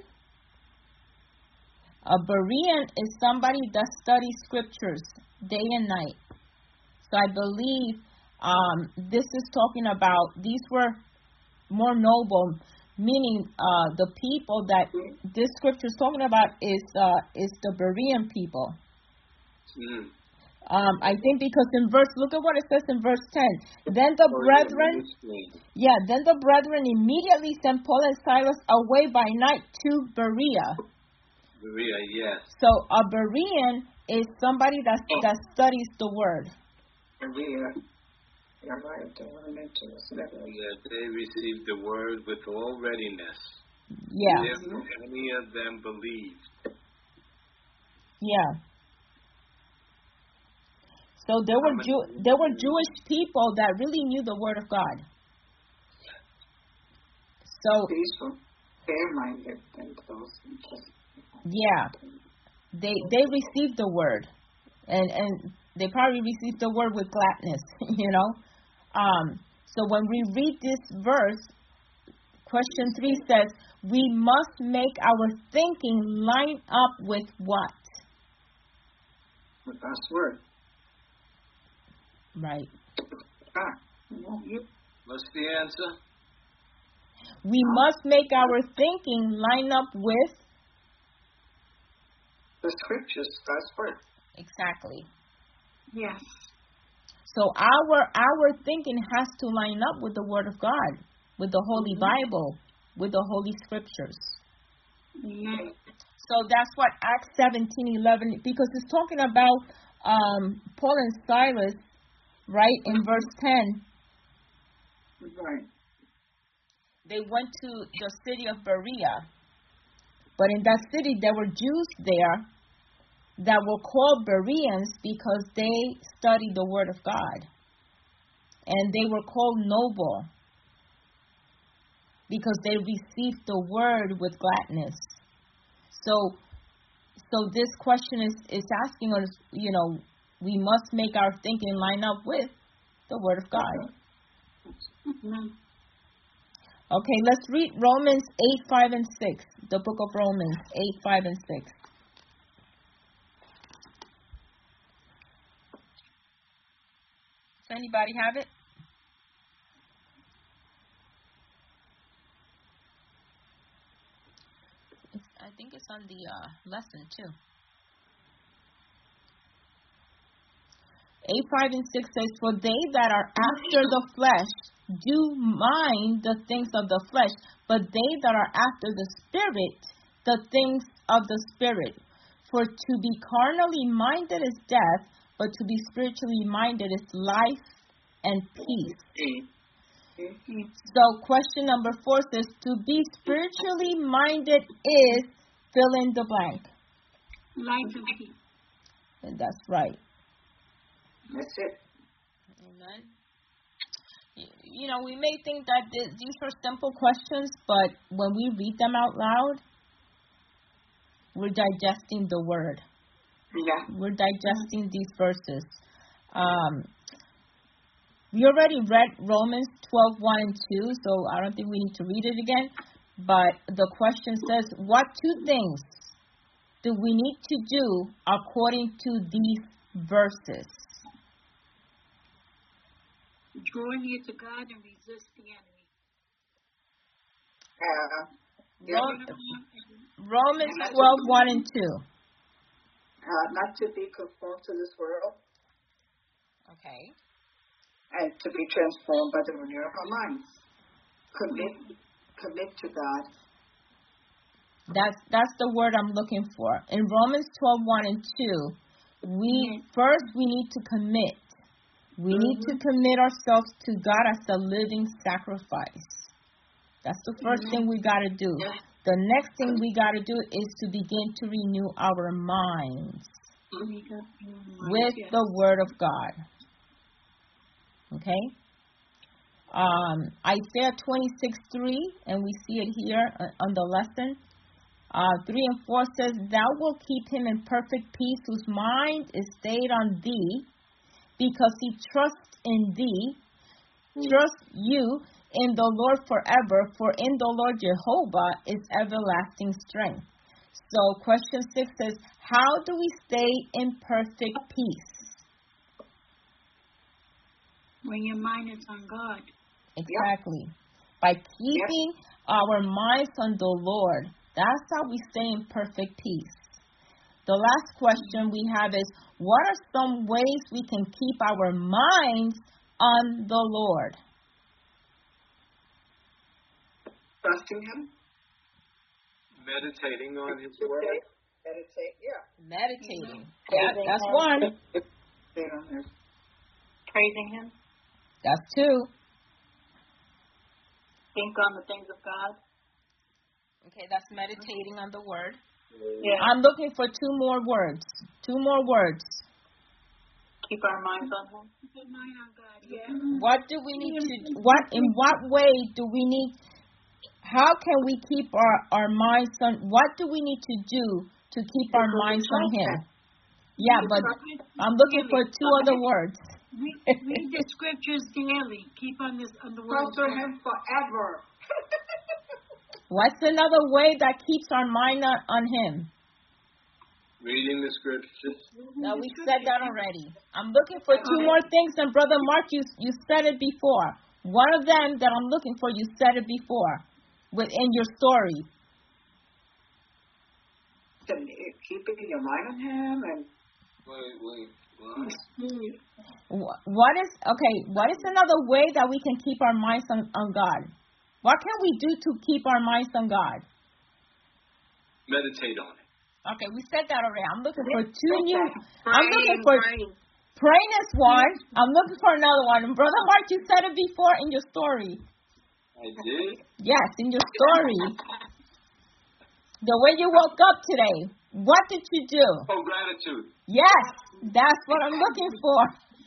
a Berean is somebody that studies scriptures day and night. So I believe um, this is talking about these were more noble, meaning uh, the people that this scripture is talking about is uh, is the Berean people. Mm. Um, I think because in verse, look at what it says in verse ten. Then the brethren, yeah, then the brethren immediately sent Paul and Silas away by night to Berea. Berea, yes. So a Berean is somebody that that studies the word. Berea. You're right. I want to mention this. Yeah, they received the word with all readiness. Yeah. If any of them believed. Yeah. So there were Jew- there were Jewish people that really knew the Word of God. So Peaceful, fair-minded, and those. yeah, they they received the Word, and and they probably received the Word with gladness, you know. Um, so when we read this verse, question three says, we must make our thinking line up with what? The God's word. Right. Ah, yep. What's the answer? We must make our thinking line up with The scriptures, God's word. exactly. Yes. So our our thinking has to line up with the Word of God, with the Holy Mm-hmm. Bible, with the Holy Scriptures. Amen. So that's what Acts seventeen eleven, because it's talking about um, Paul and Silas, right, in verse ten. Right. They went to the city of Berea. But in that city, there were Jews there that were called Bereans because they studied the Word of God. And they were called noble because they received the Word with gladness. So, so this question is, is asking us, you know, we must make our thinking line up with the Word of God. Amen. Okay, let's read Romans eight, five, and six. The book of Romans eight, five, and six. Does anybody have it? It's, I think it's on the uh, lesson too. eight, five, and six says, for they that are after the flesh do mind the things of the flesh, but they that are after the Spirit, the things of the Spirit. For to be carnally minded is death, but to be spiritually minded is life and peace. So question number four says, to be spiritually minded is fill in the blank. Life and peace. And that's right. That's it. Amen. You know, we may think that th- these are simple questions, but when we read them out loud, we're digesting the Word. Yeah. We're digesting these verses. Um, we already read Romans twelve, one and two, so I don't think we need to read it again. But the question says, what two things do we need to do according to these verses? Draw near to God and resist the enemy. Uh, Rom- Romans twelve, one and two. uh, not to be conformed to this world, Okay. and to be transformed by the renewal of our minds. Commit, commit to God. That's that's the word I'm looking for. In Romans twelve, one and two, we first we need to commit. We mm-hmm. need to commit ourselves to God as a living sacrifice. That's the first mm-hmm. thing we got to do. Yeah. The next thing we got to do is to begin to renew our minds mm-hmm. with yes. the Word of God. Okay? Um, Isaiah twenty-six, three, and we see it here on the lesson. Uh, three and four says, thou wilt keep him in perfect peace whose mind is stayed on thee, because he trusts in thee. Trust you in the Lord forever, for in the Lord Jehovah is everlasting strength. So question six says, how do we stay in perfect peace? When your mind is on God. Exactly. Yep. By keeping yep. our minds on the Lord. That's how we stay in perfect peace. The last question we have is, what are some ways we can keep our minds on the Lord? Trusting Him. Meditating on His Word. Meditate, yeah. Meditating. Yeah, that's one. Praising Him. That's two. Think on the things of God. Okay, that's meditating on the word. Yeah. I'm looking for two more words. Two more words. Keep our minds on Him. Keep your mind on God. Yeah. What do we need to, what, in what way do we need, how can we keep our, our minds on, what do we need to do to keep our minds on Him? Yeah, but I'm looking for two other words. Read, read the scriptures daily. Keep on this on the word. Talk to Him forever. What's another way that keeps our mind on, on Him? Reading the scriptures. No, we said that already. I'm looking for two more things, and Brother Mark, you you said it before. One of them that I'm looking for, you said it before, within your story. Keeping your mind on Him and. Wait, wait, what? What is okay? What is another way that we can keep our minds on, on God? What can we do to keep our minds on God? Meditate on it. Okay, we said that already. I'm looking for two Okay. new. Praying, I'm looking for praying. praying is one. I'm looking for another one. And Brother Mark, you said it before in your story. I did? Yes, in your story. The way you woke up today. What did you do? Oh, gratitude. Yes, that's what I'm looking for.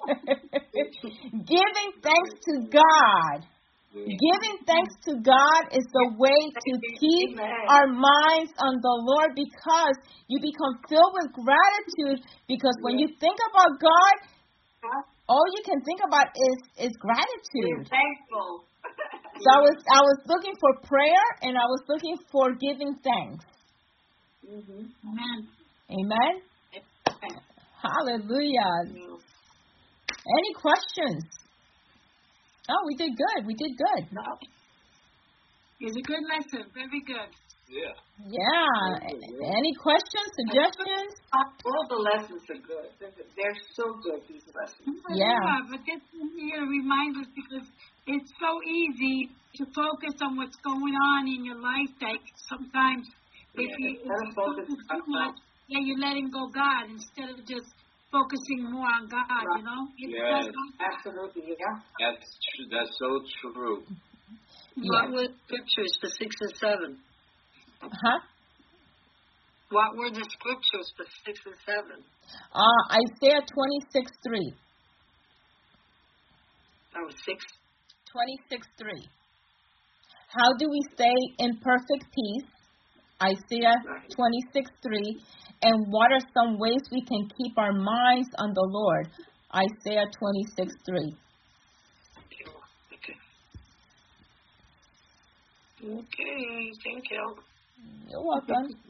Giving thanks to God. Giving thanks to God is the way to keep our minds on the Lord, because you become filled with gratitude, because when you think about God, all you can think about is, is gratitude. Thankful. So I was I was looking for prayer, and I was looking for giving thanks. Mm-hmm. Amen. Amen? Hallelujah. Any questions? Oh, we did good. We did good. It's a good lesson. Very good. Yeah. Yeah. Any questions, suggestions? All the lessons are good. They're so good, these lessons. Yeah. yeah but this is here to remind us, because it's so easy to focus on what's going on in your life that sometimes if Yeah, you, if let you us focus focus on too much, yeah, you're letting go God instead of just focusing more on God, you know? It's Yes. just- Absolutely, yeah. That's tr- that's so true. Yeah. What were the scriptures for six and seven? Huh? What were the scriptures for six and seven? Uh, Isaiah twenty-six three. That was six. twenty-six three. How do we stay in perfect peace? Isaiah twenty-six three. And what are some ways we can keep our minds on the Lord? Isaiah twenty-six three. Okay. Okay, thank you. You're welcome.